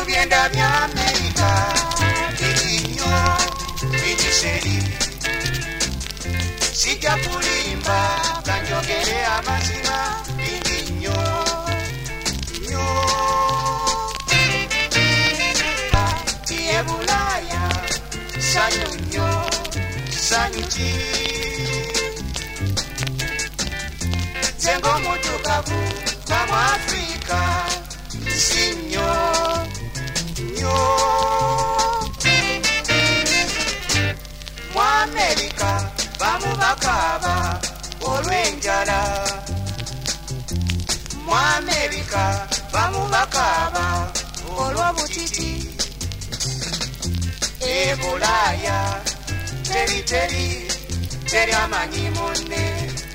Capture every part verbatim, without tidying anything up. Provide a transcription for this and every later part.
byenda bya Amerika binyo binyisheri sijja kulimba kanjogere amazima binyo nyo tiye Bulaya sanyu nyo sanyu chi zengo mutukavu kama Afrika sinyo nyo mu Amerika bamu bakaba olw'enjala mu Amerika bamu bakaba olw'obutiti e Bulaya teri teri teri amanyi munne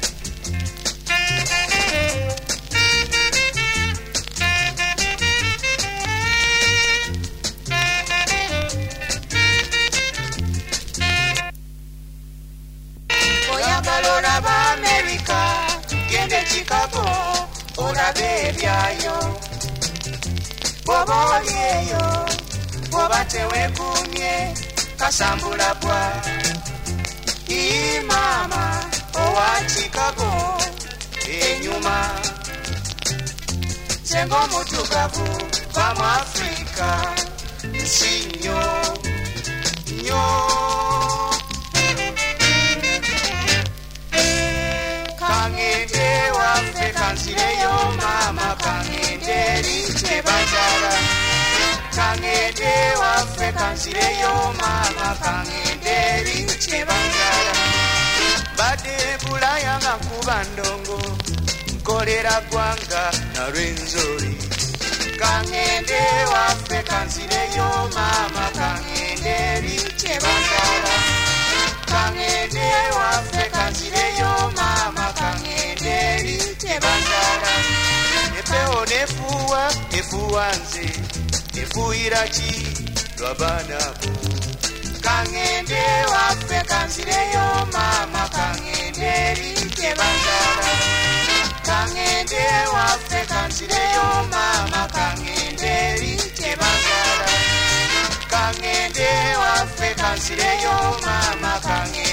olaba Amerika gende Chicago olabe byayo bobo olyeyo boba tewekumye kasambula bwa imama owa Chicago enyuma sengo mutukavu bamu Afrika nsinyo nyo kangende waffe kansireyo mama kangende liche banjala kangende waffe kansireyo mama kangende liche banjala bade Bulaya nga kuba ndongo nkolera gwanga nalwenzori kangende waffe kansireyo mama kangende liche banjala kangende waffe kansireyo mama kangende liche banjala epeo nefuwa nefuwa nze nefuira ki lwabanabo kangende waffe kansireyo mama kangende liche banjala kangende waffe kansireyo mama kangende liche banjala kangende waffe kansireyo mama kangende